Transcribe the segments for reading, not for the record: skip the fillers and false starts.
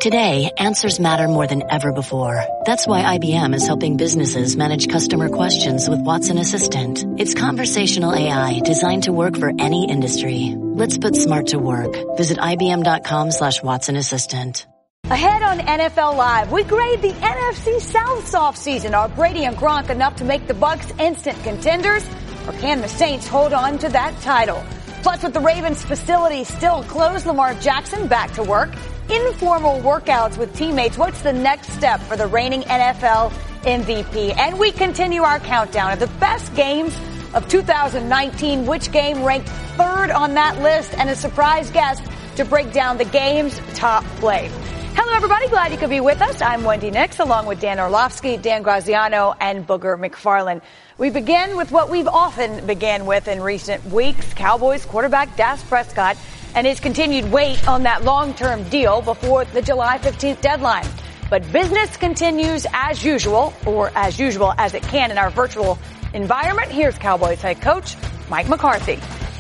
Today, answers matter more than ever before. That's why IBM is helping businesses manage customer questions with Watson Assistant. It's conversational AI designed to work for any industry. Let's put smart to work. Visit IBM.com/Watson Assistant. Ahead on NFL Live, we grade the NFC South's offseason. Are Brady and Gronk enough to make the Bucs instant contenders? Or can the Saints hold on to that title? Plus, with the Ravens facility still closed, Lamar Jackson back to work. Informal workouts with teammates. What's the next step for the reigning NFL MVP? And we continue our countdown of the best games of 2019. Which game ranked third on that list? And a surprise guest to break down the game's top play. Hello, everybody. Glad you could be with us. I'm Wendy Nix, along with Dan Orlovsky, Dan Graziano, and Booger McFarland. We begin with what we've often began with in recent weeks. Cowboys quarterback Dak Prescott and his continued wait on that long-term deal before the July 15th deadline. But business continues as usual, or as usual as it can in our virtual environment. Here's Cowboys head coach Mike McCarthy.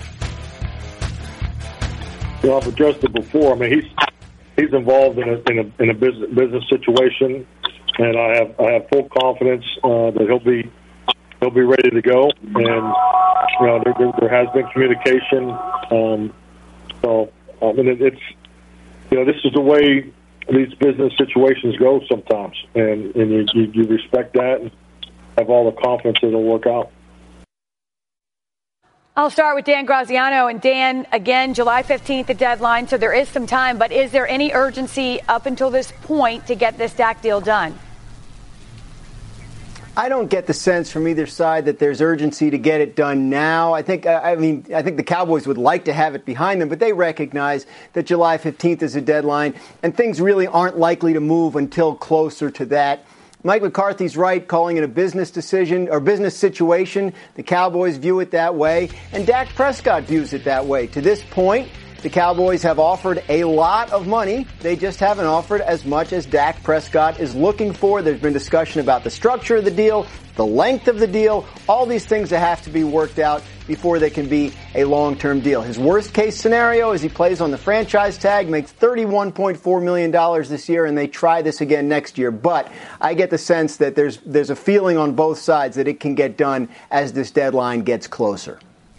Well, I've addressed it before. I mean, he's involved in a business situation, and I have full confidence that he'll be ready to go. And you know, there has been communication. So I mean, it's this is the way these business situations go sometimes, and you respect that and have all the confidence that it'll work out. I'll start with Dan Graziano. And Dan, again, July 15th, the deadline, so there is some time. But is there any urgency up until this point to get this Dak deal done? I don't get the sense from either side that there's urgency to get it done now. I think the Cowboys would like to have it behind them, but they recognize that July 15th is a deadline, and things really aren't likely to move until closer to that. Mike McCarthy's right, calling it a business decision or business situation. The Cowboys view it that way, and Dak Prescott views it that way. To this point, the Cowboys have offered a lot of money. They just haven't offered as much as Dak Prescott is looking for. There's been discussion about the structure of the deal, the length of the deal, all these things that have to be worked out before they can be a long-term deal. His worst-case scenario is he plays on the franchise tag, makes $31.4 million this year, and they try this again next year. But I get the sense that there's a feeling on both sides that it can get done as this deadline gets closer.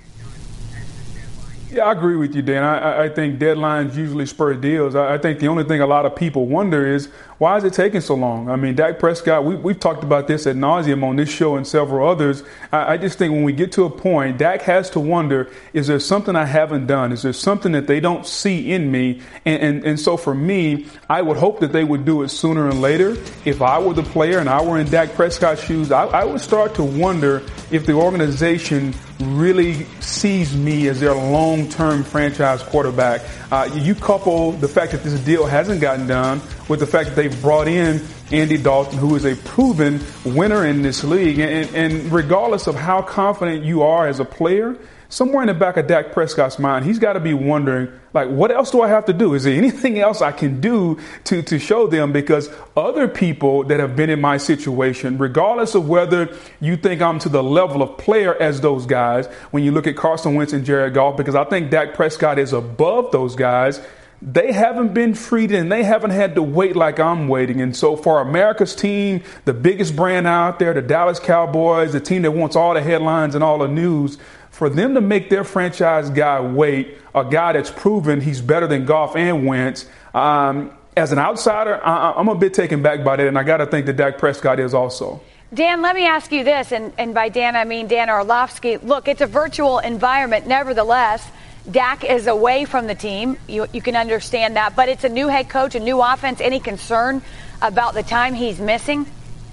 Yeah, I agree with you, Dan. I think deadlines usually spur deals. I think the only thing a lot of people wonder is, why is it taking so long? I mean, Dak Prescott, we've talked about this ad nauseum on this show and several others. I just think when we get to a point, Dak has to wonder, is there something I haven't done? Is there something that they don't see in me? And so for me, I would hope that they would do it sooner and later. If I were the player and I were in Dak Prescott's shoes, I would start to wonder if the organization really sees me as their long-term franchise quarterback. You couple the fact that this deal hasn't gotten done with the fact that they've brought in Andy Dalton, who is a proven winner in this league. And regardless of how confident you are as a player, somewhere in the back of Dak Prescott's mind, he's got to be wondering, like, what else do I have to do? Is there anything else I can do to show them? Because other people that have been in my situation, regardless of whether you think I'm to the level of player as those guys, when you look at Carson Wentz and Jared Goff, because I think Dak Prescott is above those guys, they haven't been freed and they haven't had to wait like I'm waiting. And so for America's team, the biggest brand out there, the Dallas Cowboys, the team that wants all the headlines and all the news, for them to make their franchise guy wait, a guy that's proven he's better than Goff and Wentz, as an outsider, I'm a bit taken back by that, and I got to think that Dak Prescott is also. Dan, let me ask you this, and by Dan I mean Dan Orlovsky. Look, it's a virtual environment. Nevertheless, Dak is away from the team. You can understand that, but it's a new head coach, a new offense. Any concern about the time he's missing?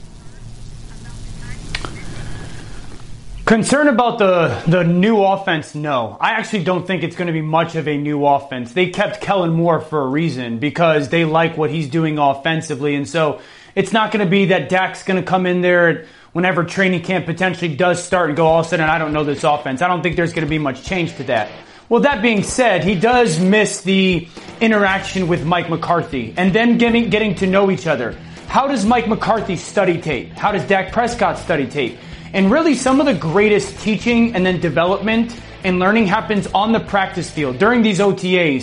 Concern about the new offense, no. I actually don't think it's going to be much of a new offense. They kept Kellen Moore for a reason, because they like what he's doing offensively. And so it's not going to be that Dak's going to come in there whenever training camp potentially does start and go, all of a sudden, I don't know this offense. I don't think there's going to be much change to that. Well, that being said, he does miss the interaction with Mike McCarthy and then getting to know each other. How does Mike McCarthy study tape? How does Dak Prescott study tape? And really, some of the greatest teaching and then development and learning happens on the practice field during these OTAs.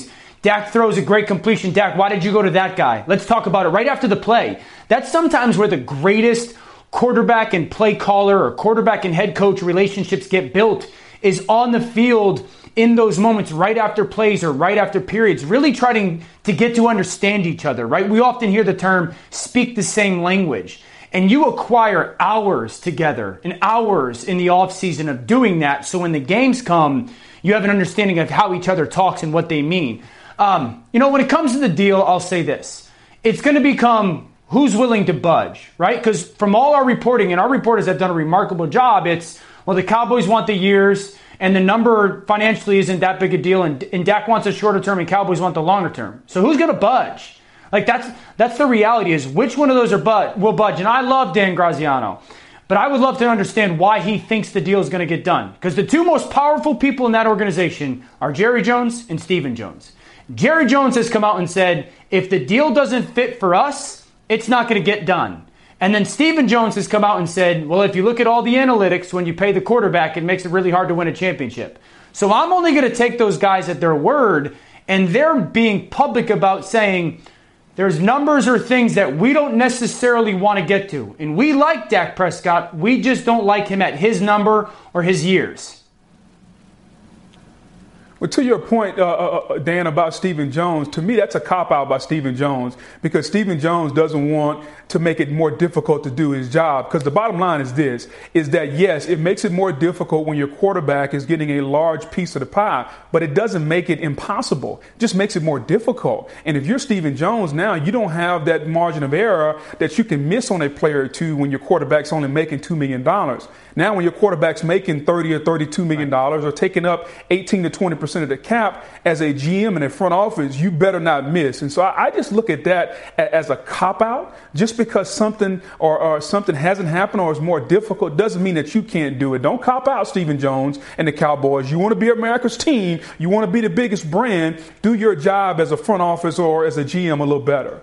Dak throws a great completion. Dak, why did you go to that guy? Let's talk about it right after the play. That's sometimes where the greatest quarterback and play caller or quarterback and head coach relationships get built, is on the field in those moments right after plays or right after periods, really trying to get to understand each other, right? We often hear the term speak the same language. And you acquire hours together and hours in the offseason of doing that. So when the games come, you have an understanding of how each other talks and what they mean. When it comes to the deal, I'll say this. It's going to become who's willing to budge, right? Because from all our reporting, and our reporters have done a remarkable job, it's, well, the Cowboys want the years, and the number financially isn't that big a deal, and Dak wants a shorter term, and Cowboys want the longer term. So who's going to budge? Like, that's the reality, is which one of those will budge. And I love Dan Graziano, but I would love to understand why he thinks the deal is going to get done. Because the two most powerful people in that organization are Jerry Jones and Stephen Jones. Jerry Jones has come out and said, if the deal doesn't fit for us, it's not going to get done. And then Stephen Jones has come out and said, well, if you look at all the analytics, when you pay the quarterback, it makes it really hard to win a championship. So I'm only going to take those guys at their word, and they're being public about saying there's numbers or things that we don't necessarily want to get to. And we like Dak Prescott. We just don't like him at his number or his years. Well, to your point, Dan, about Stephen Jones, to me, that's a cop-out by Stephen Jones, because Stephen Jones doesn't want to make it more difficult to do his job. Because the bottom line is this, is that, yes, it makes it more difficult when your quarterback is getting a large piece of the pie, but it doesn't make it impossible. It just makes it more difficult. And if you're Stephen Jones now, you don't have that margin of error that you can miss on a player or two when your quarterback's only making $2 million. Now, when your quarterback's making $30 or $32 million or taking up 18 to 20% of the cap, as a GM in a front office, you better not miss. And so I just look at that as a cop-out. Just because something or something hasn't happened or is more difficult doesn't mean that you can't do it. Don't cop out, Stephen Jones and the Cowboys. You want to be America's team. You want to be the biggest brand. Do your job as a front office or as a GM a little better.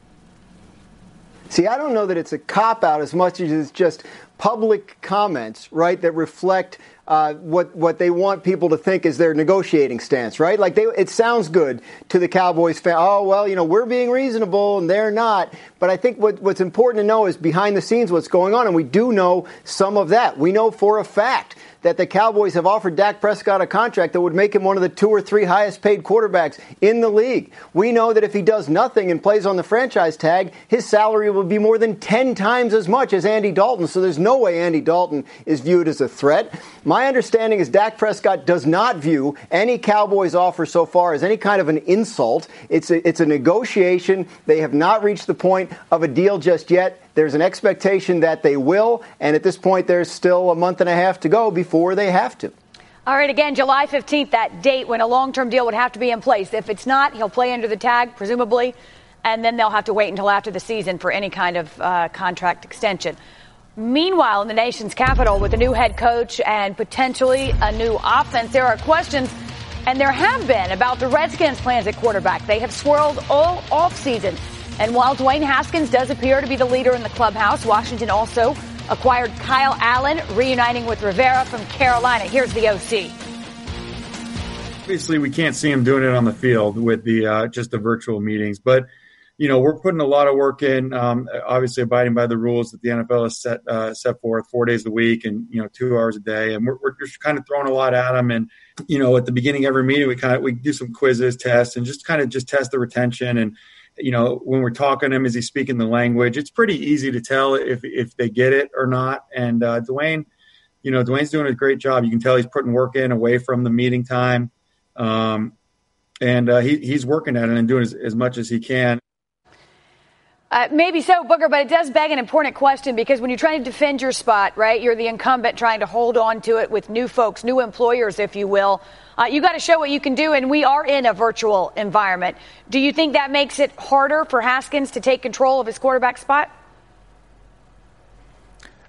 See, I don't know that it's a cop-out as much as it's just public comments, right, that reflect what they want people to think is their negotiating stance, right? Like, it sounds good to the Cowboys fan. Oh, well, we're being reasonable and they're not. But I think what's important to know is behind the scenes what's going on, and we do know some of that. We know for a fact that the Cowboys have offered Dak Prescott a contract that would make him one of the 2 or 3 highest paid quarterbacks in the league. We know that if he does nothing and plays on the franchise tag, his salary will be more than 10 times as much as Andy Dalton. So there's no way Andy Dalton is viewed as a threat. My understanding is Dak Prescott does not view any Cowboys offer so far as any kind of an insult. It's a negotiation. They have not reached the point of a deal just yet. There's an expectation that they will, and at this point, there's still a month and a half to go before they have to. All right, again, July 15th, that date when a long-term deal would have to be in place. If it's not, he'll play under the tag, presumably, and then they'll have to wait until after the season for any kind of contract extension. Meanwhile, in the nation's capital, with a new head coach and potentially a new offense, there are questions, and there have been, about the Redskins' plans at quarterback. They have swirled all offseason. And while Dwayne Haskins does appear to be the leader in the clubhouse, Washington also acquired Kyle Allen, reuniting with Rivera from Carolina. Here's the OC. Obviously, we can't see him doing it on the field with the just the virtual meetings. But, we're putting a lot of work in, obviously abiding by the rules that the NFL has set forth 4 days a week and, 2 hours a day. And we're just kind of throwing a lot at him. And, at the beginning of every meeting, we do some quizzes, tests, and just test the retention. And, when we're talking to him, is he speaking the language? It's pretty easy to tell if they get it or not. And Dwayne, Dwayne's doing a great job. You can tell he's putting work in away from the meeting time. And he's working at it and doing as much as he can. Maybe so, Booker, but it does beg an important question, because when you're trying to defend your spot, right, you're the incumbent trying to hold on to it with new folks, new employers, if you will. You got to show what you can do, and we are in a virtual environment. Do you think that makes it harder for Haskins to take control of his quarterback spot?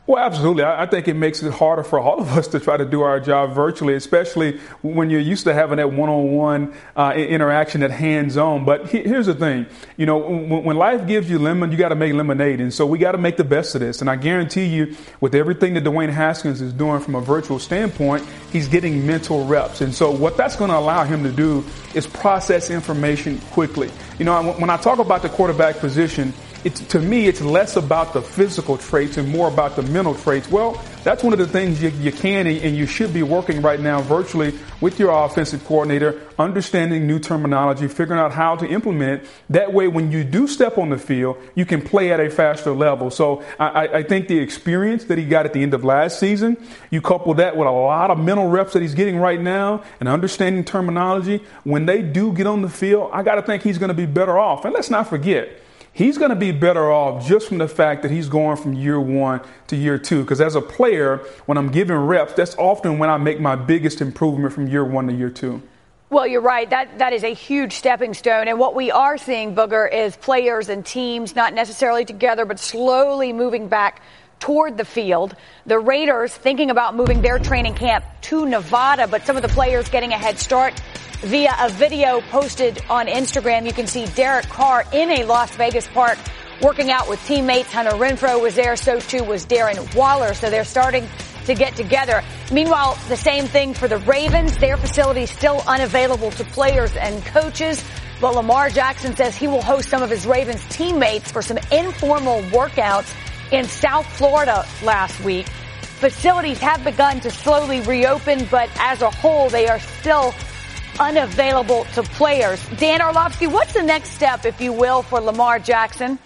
Well, absolutely. I think it makes it harder for all of us to try to do our job virtually, especially when you're used to having that one-on-one interaction, that hands-on. But here's the thing. When life gives you lemon, you got to make lemonade. And so we got to make the best of this. And I guarantee you, with everything that Dwayne Haskins is doing from a virtual standpoint, he's getting mental reps. And so what that's going to allow him to do is process information quickly. When I talk about the quarterback position, to me, it's less about the physical traits and more about the mental traits. Well, that's one of the things you can and you should be working right now virtually with your offensive coordinator, understanding new terminology, figuring out how to implement it. That way, when you do step on the field, you can play at a faster level. So I think the experience that he got at the end of last season, you couple that with a lot of mental reps that he's getting right now and understanding terminology, when they do get on the field, I got to think he's going to be better off. And let's not forget, he's going to be better off just from the fact that he's going from year 1 to year 2. Because as a player, when I'm giving reps, that's often when I make my biggest improvement from year 1 to year 2. Well, you're right. That is a huge stepping stone. And what we are seeing, Booger, is players and teams not necessarily together, but slowly moving back toward the field. The Raiders thinking about moving their training camp to Nevada, but some of the players getting a head start. Via a video posted on Instagram, you can see Derek Carr in a Las Vegas park working out with teammates. Hunter Renfrow was there, so too was Darren Waller. So they're starting to get together. Meanwhile, the same thing for the Ravens. Their facility still unavailable to players and coaches. But Lamar Jackson says he will host some of his Ravens teammates for some informal workouts in South Florida last week. Facilities have begun to slowly reopen, but as a whole, they are still unavailable to players. Dan Orlovsky, what's the next step, if you will, for Lamar Jackson?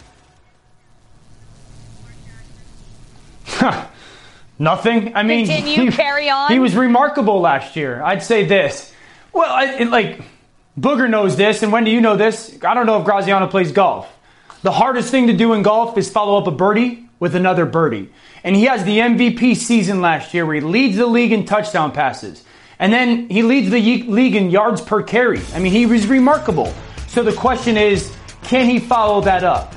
Nothing. I mean, carry on. He was remarkable last year. I'd say this. Well, Booger knows this, and when do you know this? I don't know if Graziano plays golf. The hardest thing to do in golf is follow up a birdie with another birdie. And he has the MVP season last year where he leads the league in touchdown passes. And then he leads the league in yards per carry. I mean, he was remarkable. So the question is, can he follow that up?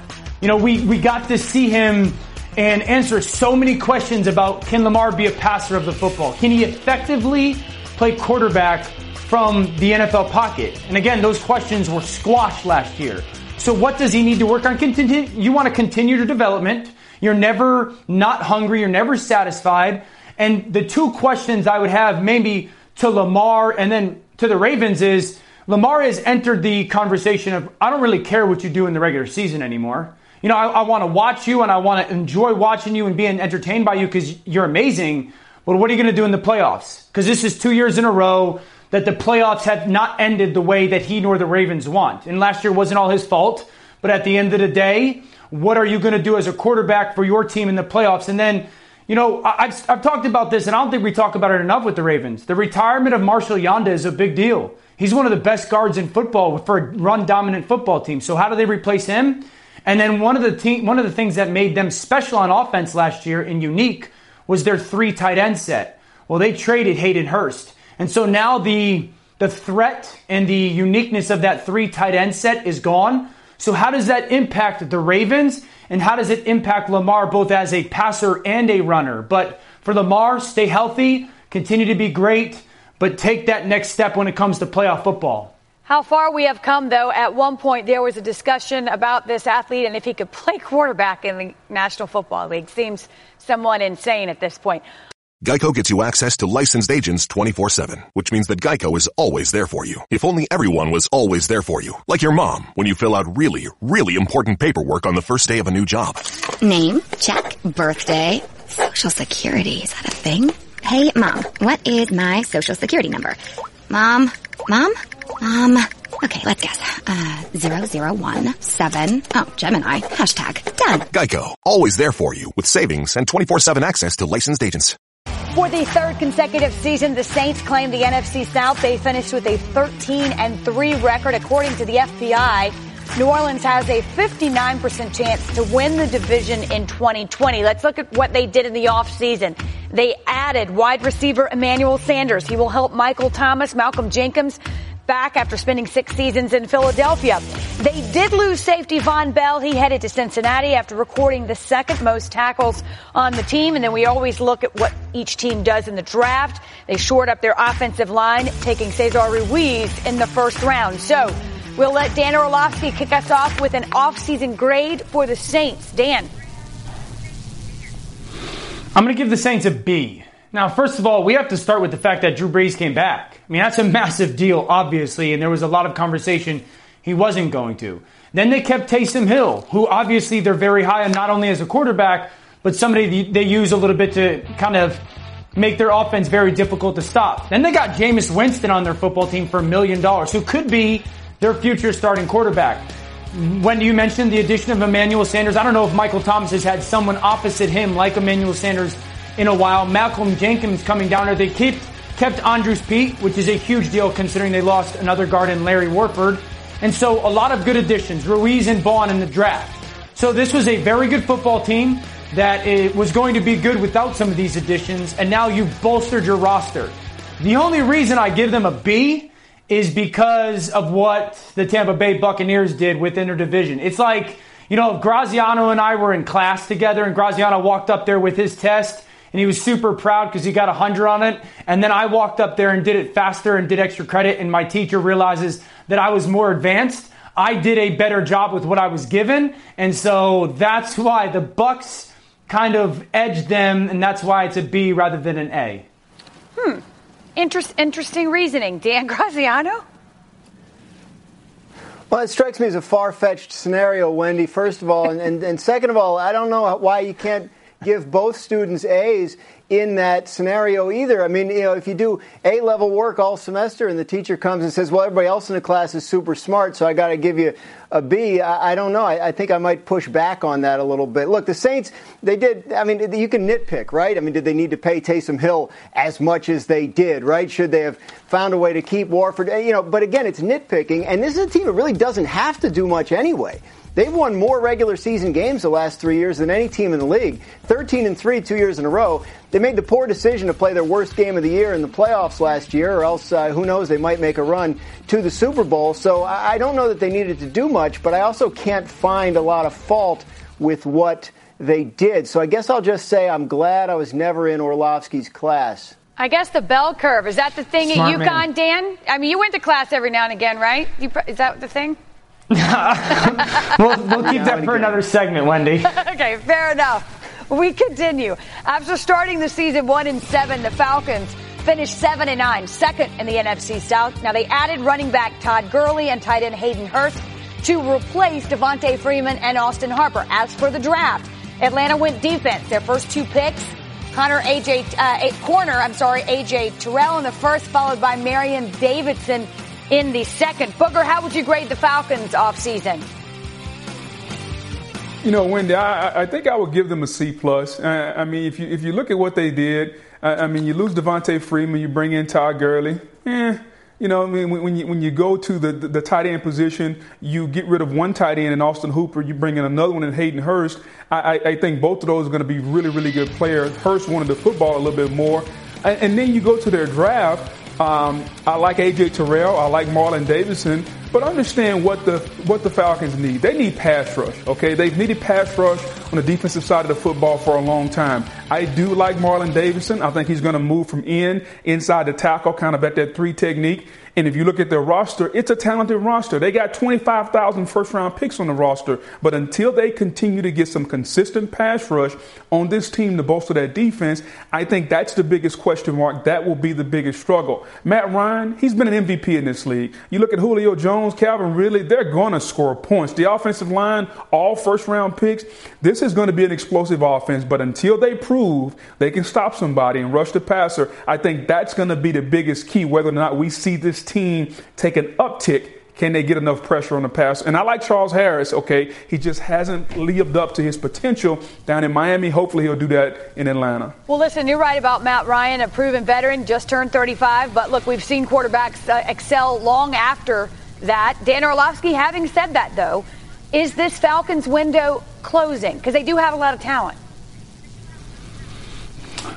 We got to see him and answer so many questions about, can Lamar be a passer of the football? Can he effectively play quarterback from the NFL pocket? And again, those questions were squashed last year. So what does he need to work on? You want to continue your development. You're never not hungry. You're never satisfied. And the two questions I would have maybe to Lamar and then to the Ravens is, Lamar has entered the conversation of, I don't really care what you do in the regular season anymore. I want to watch you and I want to enjoy watching you and being entertained by you because you're amazing. But what are you going to do in the playoffs? Because this is 2 years in a row that the playoffs have not ended the way that he nor the Ravens want. And last year wasn't all his fault. But at the end of the day, what are you going to do as a quarterback for your team in the playoffs? And then, I've talked about this, and I don't think we talk about it enough with the Ravens. The retirement of Marshall Yanda is a big deal. He's one of the best guards in football for a run-dominant football team. So how do they replace him? And then one of the things that made them special on offense last year and unique was their 3 tight end set. Well, they traded Hayden Hurst. And so now the threat and the uniqueness of that 3 tight end set is gone. So how does that impact the Ravens? And how does it impact Lamar both as a passer and a runner? But for Lamar, stay healthy, continue to be great, but take that next step when it comes to playoff football. How far we have come, though. At one point, there was a discussion about this athlete and if he could play quarterback in the National Football League. Seems somewhat insane at this point. Geico gets you access to licensed agents 24/7, which means that Geico is always there for you. If only everyone was always there for you. Like your mom, when you fill out really, really important paperwork on the first day of a new job. Name, check. Birthday, Social Security, is that a thing? Hey, Mom, what is my Social Security number? Mom. Okay, let's guess. 0017. Oh, Gemini. Hashtag done. Geico, always there for you with savings and 24/7 access to licensed agents. For the third consecutive season, the Saints claim the NFC South. They finished with a 13-3 record, according to the FPI. New Orleans has a 59% chance to win the division in 2020. Let's look at what they did in the offseason. They added wide receiver Emmanuel Sanders. He will help Michael Thomas, Malcolm Jenkins back after spending 6 seasons in Philadelphia. They did lose safety Von Bell. He headed to Cincinnati after recording the second most tackles on the team. And then we always look at what each team does in the draft. They shored up their offensive line, taking Cesar Ruiz in the first round. So we'll let Dan Orlovsky kick us off with an offseason grade for the Saints. Dan. I'm going to give the Saints a B. Now, first of all, we have to start with the fact that Drew Brees came back. I mean, that's a massive deal, obviously, and there was a lot of conversation he wasn't going to. Then they kept Taysom Hill, who obviously they're very high on not only as a quarterback, but somebody they use a little bit to kind of make their offense very difficult to stop. Then they got Jameis Winston on their football team for $1 million, who could be their future starting quarterback. When you mentioned the addition of Emmanuel Sanders, I don't know if Michael Thomas has had someone opposite him like Emmanuel Sanders in a while. Malcolm Jenkins coming down there. They kept Andrews Pete, which is a huge deal considering they lost another guard in Larry Warford. And so a lot of good additions, Ruiz and Vaughn in the draft. So this was a very good football team that it was going to be good without some of these additions. And now you've bolstered your roster. The only reason I give them a B is because of what the Tampa Bay Buccaneers did within their division. It's like, you know, if Graziano and I were in class together and Graziano walked up there with his test and he was super proud because he got 100 on it, and then I walked up there and did it faster and did extra credit, and my teacher realizes that I was more advanced. I did a better job with what I was given, and so that's why the Bucs kind of edged them, and that's why it's a B rather than an A. Interesting reasoning. Dan Graziano? Well, it strikes me as a far-fetched scenario, Wendy, first of all. And second of all, I don't know why you can't give both students A's in that scenario either. I mean, you know, if you do A-level work all semester and the teacher comes and says, well, everybody else in the class is super smart, so I got to give you a B, I don't know. I think I might push back on that a little bit. Look, the Saints, they did, I mean, you can nitpick, right? I mean, did they need to pay Taysom Hill as much as they did, right? Should they have found a way to keep Warford? You know, but again, it's nitpicking, and this is a team that really doesn't have to do much anyway. They've won more regular season games the last 3 years than any team in the league. 13-3 2 years in a row. They made the poor decision to play their worst game of the year in the playoffs last year, or else, who knows, they might make a run to the Super Bowl. So I don't know that they needed to do much, but I also can't find a lot of fault with what they did. So I guess I'll just say I'm glad I was never in Orlovsky's class. I guess the bell curve, is that the thing at UConn, Dan? I mean, you went to class every now and again, right? Is that the thing? we'll keep that for another segment, Wendy. Okay, fair enough. We continue. After starting the season 1-7, the Falcons finished 7-9, second in the NFC South. Now they added running back Todd Gurley and tight end Hayden Hurst to replace Devontae Freeman and Austin Harper. As for the draft, Atlanta went defense. Their first 2 picks, corner AJ Terrell in the first, followed by Marion Davidson in the second. Booger, how would you grade the Falcons offseason? You know, Wendy, I think I would give them a C+. I mean, if you look at what they did, I mean, you lose Devontae Freeman, you bring in Todd Gurley. You know, I mean, when you go to the tight end position, you get rid of one tight end in Austin Hooper, you bring in another one in Hayden Hurst. I think both of those are going to be really, really good players. Hurst wanted the football a little bit more. And then you go to their draft. I like AJ Terrell. I like Marlon Davidson. But understand what the Falcons need. They need pass rush, okay? They've needed pass rush on the defensive side of the football for a long time. I do like Marlon Davidson. I think he's going to move from inside the tackle, kind of at that 3 technique. And if you look at their roster, it's a talented roster. They got 25,000 first-round picks on the roster. But until they continue to get some consistent pass rush on this team to bolster that defense, I think that's the biggest question mark. That will be the biggest struggle. Matt Ryan, he's been an MVP in this league. You look at Julio Jones, Calvin Ridley, they're going to score points. The offensive line, all first-round picks, this is going to be an explosive offense. But until they prove they can stop somebody and rush the passer, I think that's going to be the biggest key, whether or not we see this team take an uptick. Can they get enough pressure on the pass? And I like Charles Harris, okay? He just hasn't lived up to his potential down in Miami. Hopefully he'll do that in Atlanta. Well, listen, you're right about Matt Ryan, a proven veteran, just turned 35. But look, we've seen quarterbacks excel long after that. Dan Orlovsky, having said that, though, is this Falcons window closing? Because they do have a lot of talent.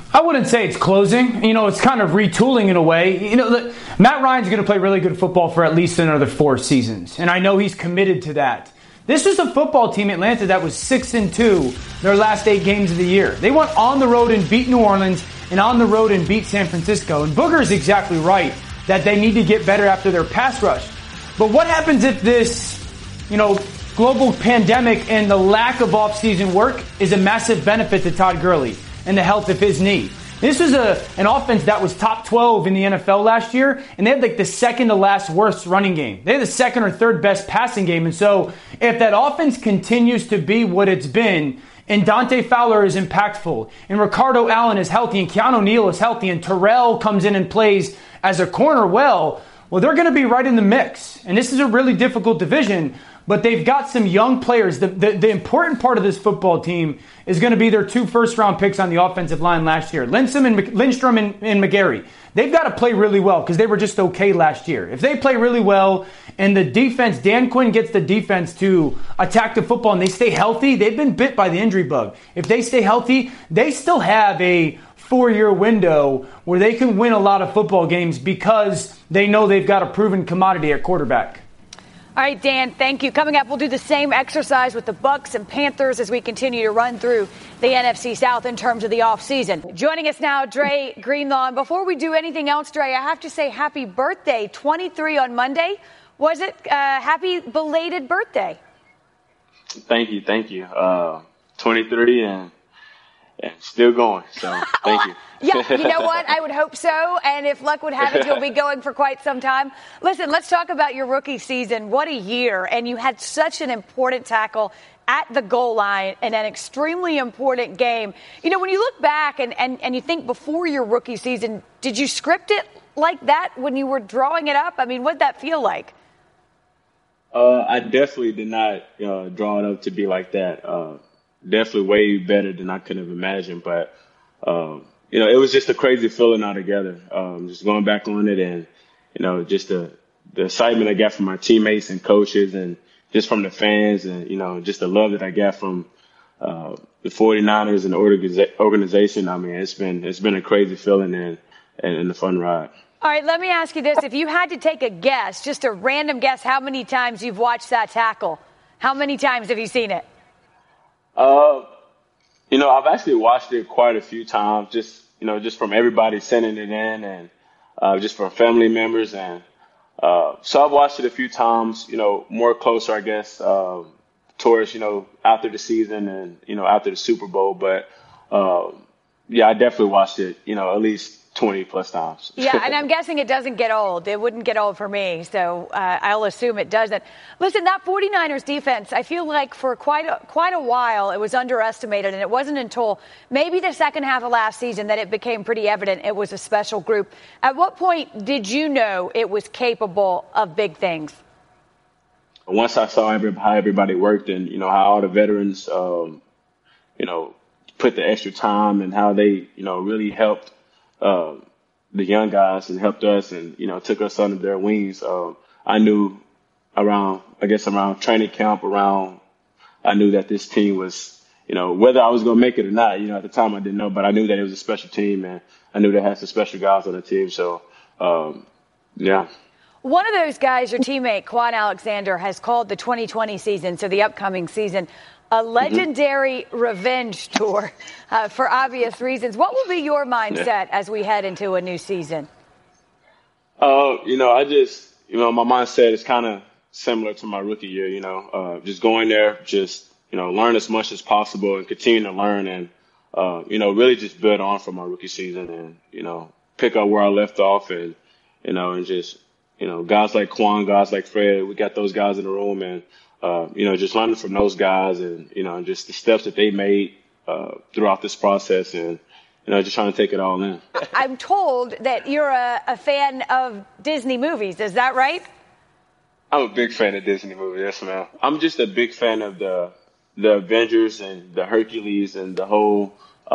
I wouldn't say it's closing. It's kind of retooling in a way. Matt Ryan's going to play really good football for at least another 4 seasons, and I know he's committed to that. This was a football team, Atlanta, that was 6-2 their last 8 games of the year. They went on the road and beat New Orleans and on the road and beat San Francisco. And Booger is exactly right that they need to get better after their pass rush. But what happens if this, global pandemic and the lack of off-season work is a massive benefit to Todd Gurley and the health of his knee? This was an offense that was top 12 in the NFL last year, and they had the second to last worst running game. They had the second or third best passing game. And so if that offense continues to be what it's been, and Dante Fowler is impactful, and Ricardo Allen is healthy, and Keanu Neal is healthy, and Terrell comes in and plays as a corner well, they're going to be right in the mix. And this is a really difficult division, but they've got some young players. The important part of this football team is going to be their 2 first-round picks on the offensive line last year, Lindstrom and McGarry. They've got to play really well because they were just okay last year. If they play really well and the defense, Dan Quinn gets the defense to attack the football and they stay healthy, they've been bit by the injury bug. If they stay healthy, they still have a 4-year window where they can win a lot of football games because they know they've got a proven commodity at quarterback. All right, Dan, thank you. Coming up, we'll do the same exercise with the Bucs and Panthers as we continue to run through the NFC South in terms of the offseason. Joining us now, Dre Greenlaw. And before we do anything else, Dre, I have to say happy birthday, 23 on Monday. Was it happy belated birthday? Thank you. 23 and still going, so thank you. Yeah, you know what? I would hope so. And if luck would have it, you'll be going for quite some time. Listen, let's talk about your rookie season. What a year. And you had such an important tackle at the goal line in an extremely important game. When you look back and you think before your rookie season, did you script it like that when you were drawing it up? I mean, what did that feel like? I definitely did not draw it up to be like that. Definitely way better than I could have imagined. But, it was just a crazy feeling altogether. Just going back on it and, just the excitement I got from my teammates and coaches and just from the fans and, just the love that I got from the 49ers and the organization. I mean, it's been a crazy feeling and a fun ride. All right, let me ask you this. If you had to take a guess, just a random guess, how many times you've watched that tackle? How many times have you seen it? I've actually watched it quite a few times, just from everybody sending it in and just from family members. And so I've watched it a few times, more closer, I guess, towards, after the season and, after the Super Bowl. But, I definitely watched it, at least 20 plus times. Yeah, and I'm guessing it doesn't get old. It wouldn't get old for me, so I'll assume it doesn't. Listen, that 49ers defense, I feel like for quite a while it was underestimated, and it wasn't until maybe the second half of last season that it became pretty evident it was a special group. At what point did you know it was capable of big things? Once I saw how everybody worked and, how all the veterans, put the extra time and how they, really helped the young guys and helped us and, took us under their wings. I knew around training camp, I knew that this team was, whether I was going to make it or not, at the time I didn't know, but I knew that it was a special team and I knew they had some special guys on the team. So, yeah. One of those guys, your teammate, Quan Alexander, has called the 2020 season, so the upcoming season, a legendary revenge tour for obvious reasons. What will be your mindset as we head into a new season? My mindset is kind of similar to my rookie year, just going there, just, learn as much as possible and continue to learn and, really just build on from my rookie season and, pick up where I left off and, and just, guys like Quan, guys like Fred, we got those guys in the room and, just learning from those guys and, just the steps that they made throughout this process and, just trying to take it all in. I'm told that you're a fan of Disney movies. Is that right? I'm a big fan of Disney movies. Yes, ma'am. I'm just a big fan of the Avengers and the Hercules and the whole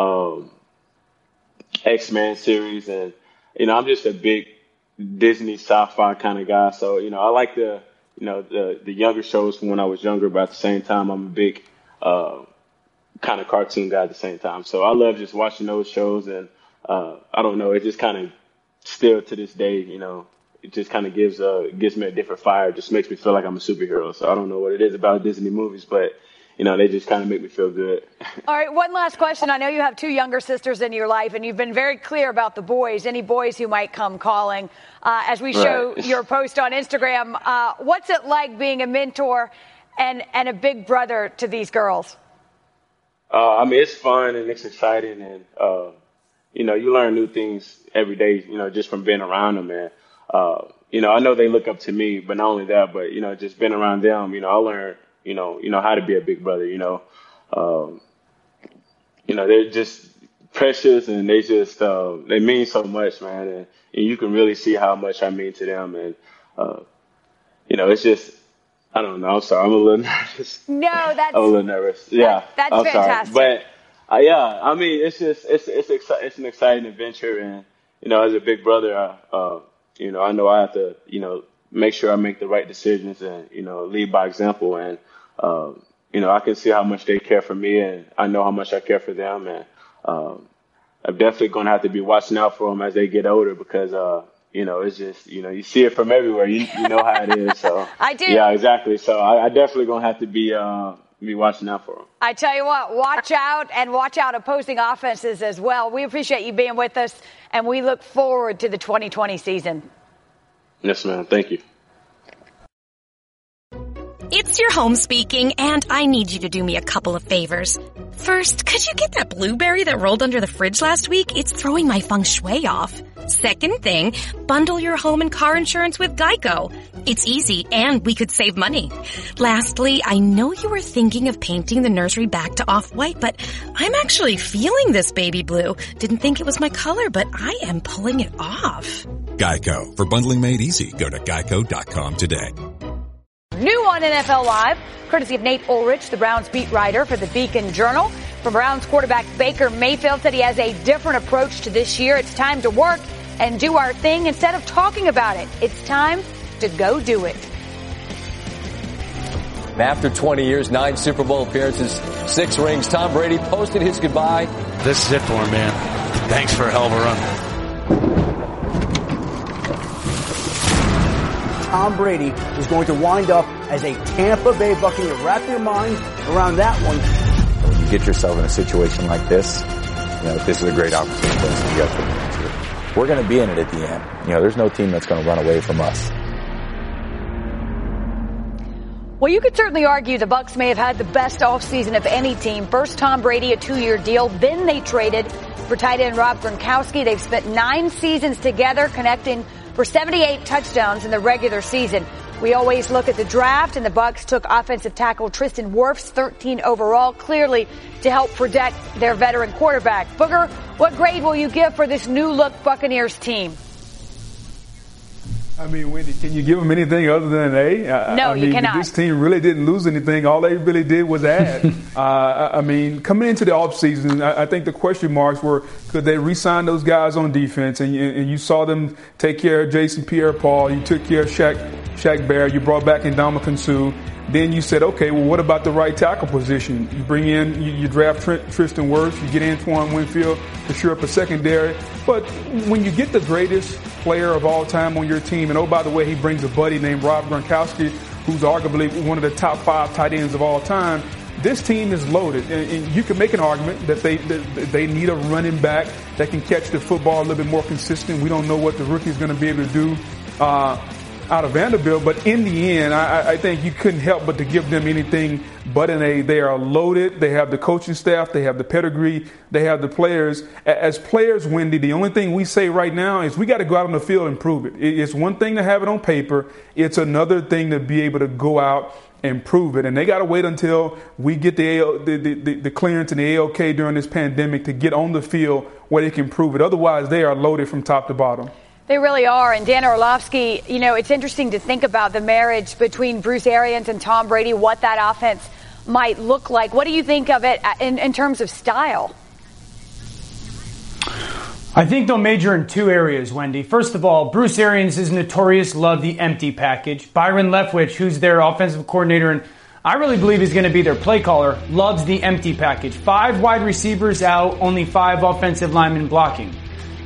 X-Men series. And, I'm just a big Disney sci-fi kind of guy. So, I like the younger shows from when I was younger, but at the same time, I'm a big kind of cartoon guy at the same time. So I love just watching those shows and I don't know. It just kind of still to this day, it just kind of gives me a different fire. It just makes me feel like I'm a superhero. So I don't know what it is about Disney movies, but they just kind of make me feel good. All right, one last question. I know you have 2 younger sisters in your life, and you've been very clear about the boys, any boys who might come calling. As we show your post on Instagram, what's it like being a mentor and a big brother to these girls? It's fun and it's exciting, and, you learn new things every day, just from being around them, man. I know they look up to me, but not only that, but, just being around them, I learn, how to be a big brother, they're just precious, and they just, they mean so much, man. And you can really see how much I mean to them. And, it's just, I don't know. I'm sorry. I'm a little nervous. No, I'm a little nervous. Yeah. That's I'm fantastic. Sorry. But, it's just, it's an exciting adventure. And, as a big brother, I know I have to, make sure I make the right decisions and, lead by example. And, I can see how much they care for me, and I know how much I care for them. And I'm definitely going to have to be watching out for them as they get older, because, it's just, you see it from everywhere. You know how it is. So I do. Yeah, exactly. So I definitely going to have to be watching out for them. I tell you what, watch out opposing offenses as well. We appreciate you being with us, and we look forward to the 2020 season. Yes, ma'am. Thank you. It's your home speaking, and I need you to do me a couple of favors. First, could you get that blueberry that rolled under the fridge last week? It's throwing my feng shui off. Second thing, bundle your home and car insurance with Geico. It's easy, and we could save money. Lastly, I know you were thinking of painting the nursery back to off-white, but I'm actually feeling this baby blue. Didn't think it was my color, but I am pulling it off. Geico. For bundling made easy, go to geico.com today. New on NFL Live, courtesy of Nate Ulrich, the Browns beat writer for the Beacon Journal. From Browns quarterback Baker Mayfield said he has a different approach to this year. It's time to work and do our thing instead of talking about it. It's time to go do it. After 20 years, 9 Super Bowl appearances, 6 rings, Tom Brady posted his goodbye. This is it for him, man. Thanks for a hell of a run. Tom Brady is going to wind up as a Tampa Bay Buccaneer. Wrap your mind around that one. When you get yourself in a situation like this, this is a great opportunity for us to get to. We're going to be in it at the end. There's no team that's going to run away from us. Well, you could certainly argue the Bucs may have had the best offseason of any team. First, Tom Brady, a 2-year deal. Then they traded for tight end Rob Gronkowski. They've spent 9 seasons together, connecting for 78 touchdowns in the regular season. We always look at the draft, and the Bucs took offensive tackle Tristan Wirfs, 13 overall, clearly to help protect their veteran quarterback. Booger, what grade will you give for this new-look Buccaneers team? Wendy, can you give them anything other than an A? No, you cannot. This team really didn't lose anything. All they really did was add. Coming into the offseason, I think the question marks were, could they re-sign those guys on defense? And you saw them take care of Jason Pierre-Paul. You took care of Shaq Barrett. You brought back Ndamukong Suh. Then you said, okay, well, what about the right tackle position? You bring in, you draft Tristan Wirfs, you get Antoine Winfield to shore up a secondary. But when you get the greatest player of all time on your team, and oh, by the way, he brings a buddy named Rob Gronkowski, who's arguably one of the top 5 tight ends of all time, this team is loaded. And you can make an argument that they need a running back that can catch the football a little bit more consistent. We don't know what the rookie's going to be able to do out of Vanderbilt, but in the end, I think you couldn't help but to give them anything but an A. They are loaded. They have the coaching staff. They have the pedigree. They have the players. As players, Wendy, the only thing we say right now is we got to go out on the field and prove it. It's one thing to have it on paper. It's another thing to be able to go out and prove it. And they got to wait until we get the clearance and the AOK during this pandemic to get on the field where they can prove it. Otherwise, they are loaded from top to bottom. They really are. And Dan Orlovsky, it's interesting to think about the marriage between Bruce Arians and Tom Brady, what that offense might look like. What do you think of it in terms of style? I think they'll major in 2 areas, Wendy. First of all, Bruce Arians is notorious, love the empty package. Byron Leftwich, who's their offensive coordinator, and I really believe he's going to be their play caller, loves the empty package. 5 wide receivers out, only 5 offensive linemen blocking.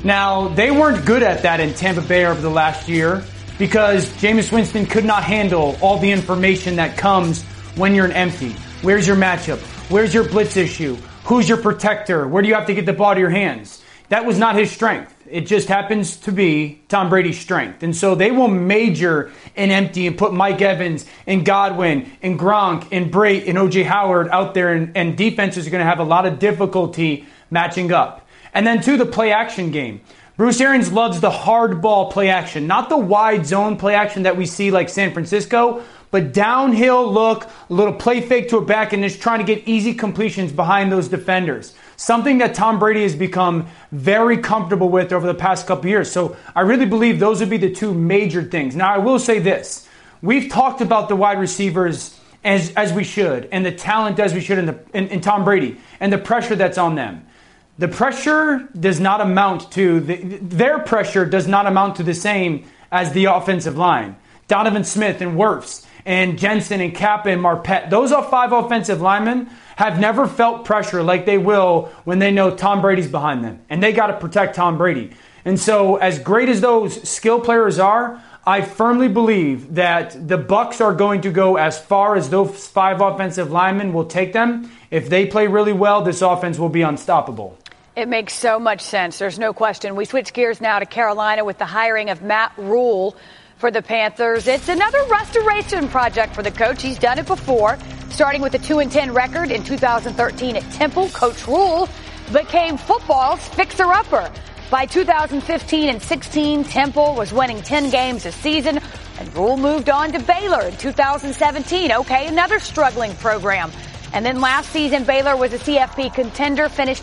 Now, they weren't good at that in Tampa Bay over the last year because Jameis Winston could not handle all the information that comes when you're an empty. Where's your matchup? Where's your blitz issue? Who's your protector? Where do you have to get the ball to your hands? That was not his strength. It just happens to be Tom Brady's strength. And so they will major in empty and put Mike Evans and Godwin and Gronk and Brait and O.J. Howard out there, and defenses are going to have a lot of difficulty matching up. And then, the play action game. Bruce Arians loves the hard ball play action, not the wide zone play action that we see like San Francisco, but downhill look, a little play fake to a back, and just trying to get easy completions behind those defenders. Something that Tom Brady has become very comfortable with over the past couple years. So I really believe those would be the two major things. Now, I will say this. We've talked about the wide receivers as we should, and the talent as we should in Tom Brady, and the pressure that's on them. The pressure does not amount to, their pressure does not amount to the same as the offensive line. Donovan Smith and Wirfs and Jensen and Kappa and Marpet, those are 5 offensive linemen, have never felt pressure like they will when they know Tom Brady's behind them. And they got to protect Tom Brady. And so as great as those skill players are, I firmly believe that the Bucs are going to go as far as those 5 offensive linemen will take them. If they play really well, this offense will be unstoppable. It makes so much sense. There's no question. We switch gears now to Carolina with the hiring of Matt Rule for the Panthers. It's another restoration project for the coach. He's done it before, starting with a 2-10 record in 2013 at Temple. Coach Rule became football's fixer-upper. By 2015 and 16, Temple was winning 10 games a season, and Rule moved on to Baylor in 2017. Okay, another struggling program. And then last season, Baylor was a CFP contender, finished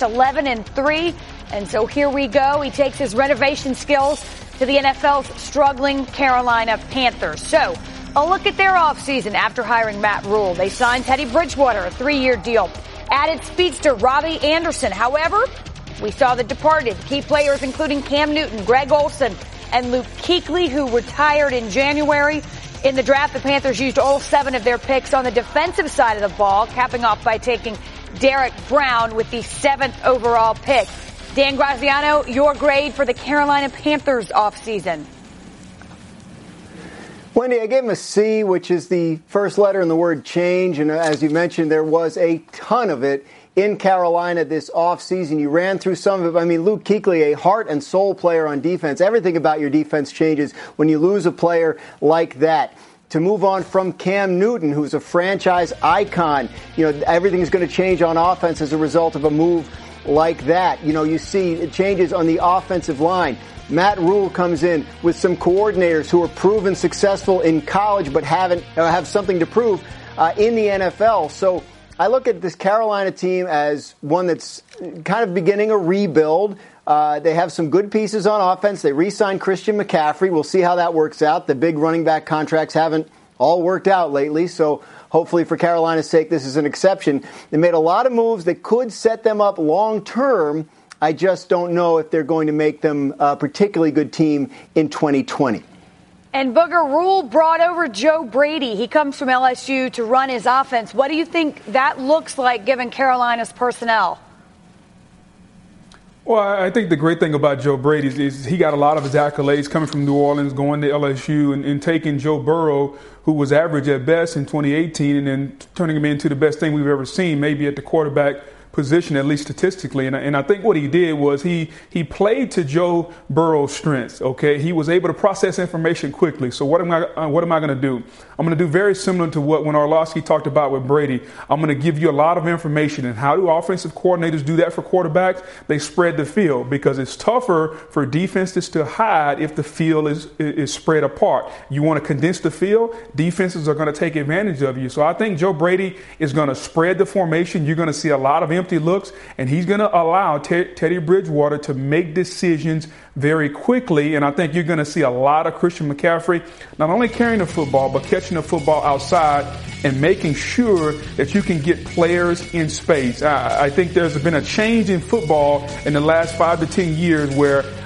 11-3. And so here we go. He takes his renovation skills to the NFL's struggling Carolina Panthers. So a look at their offseason after hiring Matt Rule. They signed Teddy Bridgewater, a 3-year deal. Added speedster Robbie Anderson. However, we saw the departed. Key players including Cam Newton, Greg Olsen, and Luke Kuechly, who retired in January. In the draft, the Panthers used all 7 of their picks on the defensive side of the ball, capping off by taking Derek Brown with the 7th overall pick. Dan Graziano, your grade for the Carolina Panthers offseason. Wendy, I gave him a C, which is the first letter in the word change. And as you mentioned, there was a ton of it in Carolina this offseason. You ran through some of it. I mean, Luke Kuechly, a heart and soul player on defense. Everything about your defense changes when you lose a player like that. To move on from Cam Newton, who's a franchise icon, everything's going to change on offense as a result of a move like that. You see changes on the offensive line. Matt Rule comes in with some coordinators who are proven successful in college but have something to prove in the NFL. So I look at this Carolina team as one that's kind of beginning a rebuild. They have some good pieces on offense. They re-signed Christian McCaffrey. We'll see how that works out. The big running back contracts haven't all worked out lately, so hopefully for Carolina's sake, this is an exception. They made a lot of moves that could set them up long term. I just don't know if they're going to make them a particularly good team in 2020. And Booger, Rule brought over Joe Brady. He comes from LSU to run his offense. What do you think that looks like given Carolina's personnel? Well, I think the great thing about Joe Brady is he got a lot of his accolades coming from New Orleans, going to LSU, and taking Joe Burrow, who was average at best in 2018, and then turning him into the best thing we've ever seen, maybe at the quarterback position, at least statistically. And I think what he did was he played to Joe Burrow's strengths. Okay, he was able to process information quickly. So what am I going to do? I'm going to do very similar to what when Orlovsky talked about with Brady. I'm going to give you a lot of information. And how do offensive coordinators do that for quarterbacks? They spread the field because it's tougher for defenses to hide if the field is spread apart. You want to condense the field, defenses are going to take advantage of you. So I think Joe Brady is going to spread the formation. You're going to see a lot of empty looks, and he's going to allow Teddy Bridgewater to make decisions very quickly. And I think you're going to see a lot of Christian McCaffrey not only carrying the football, but catching the football outside and making sure that you can get players in space. I think there's been a change in football in the last 5 to 10 years where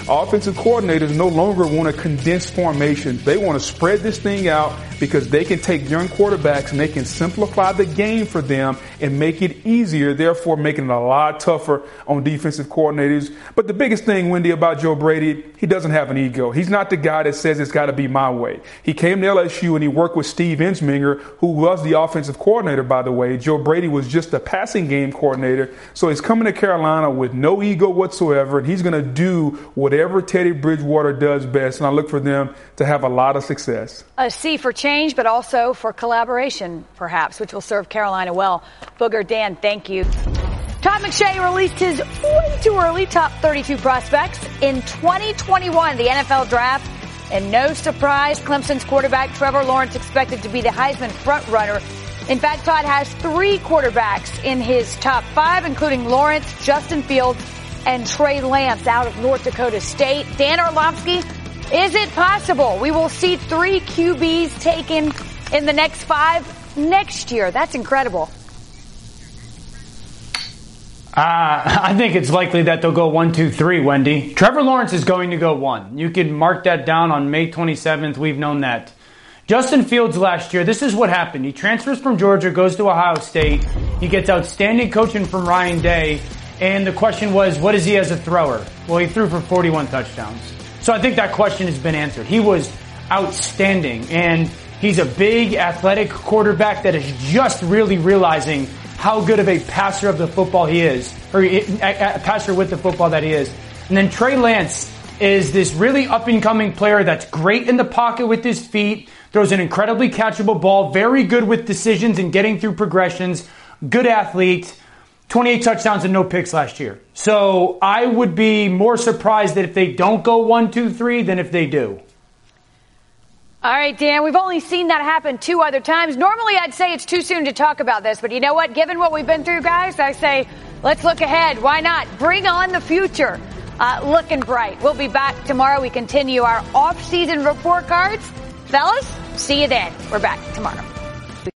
offensive coordinators no longer want a condensed formation. They want to spread this thing out because they can take young quarterbacks and they can simplify the game for them and make it easier, therefore making it a lot tougher on defensive coordinators. But the biggest thing, Wendy, about Joe Brady, he doesn't have an ego. He's not the guy that says it's got to be my way. He came to LSU and he worked with Steve Ensminger, who was the offensive coordinator, by the way. Joe Brady was just a passing game coordinator. So he's coming to Carolina with no ego whatsoever, and he's going to do whatever Teddy Bridgewater does best, and I look for them to have a lot of success. A C for change, but also for collaboration, perhaps, which will serve Carolina well. Booger, Dan, thank you. Todd McShay released his way too early top 32 prospects in 2021, the NFL draft. And no surprise, Clemson's quarterback Trevor Lawrence expected to be the Heisman frontrunner. In fact, Todd has 3 quarterbacks in his top 5, including Lawrence, Justin Fields, and Trey Lance out of North Dakota State. Dan Orlovsky, is it possible we will see 3 QBs taken in the next 5 next year? That's incredible. I think it's likely that they'll go 1, 2, 3, Wendy. Trevor Lawrence is going to go 1. You can mark that down on May 27th. We've known that. Justin Fields last year, this is what happened. He transfers from Georgia, goes to Ohio State. He gets outstanding coaching from Ryan Day. And the question was, what is he as a thrower? Well, he threw for 41 touchdowns. So I think that question has been answered. He was outstanding. And he's a big, athletic quarterback that is just really realizing how good of a passer of the football he is, or a passer with the football that he is. And then Trey Lance is this really up-and-coming player that's great in the pocket with his feet, throws an incredibly catchable ball, very good with decisions and getting through progressions, good athlete, 28 touchdowns and no picks last year. So I would be more surprised that if they don't go 1, 2, 3 than if they do. All right, Dan, we've only seen that happen 2 other times. Normally, I'd say it's too soon to talk about this, but you know what? Given what we've been through, guys, I say let's look ahead. Why not? Bring on the future. Looking bright. We'll be back tomorrow. We continue our off-season report cards. Fellas, see you then. We're back tomorrow.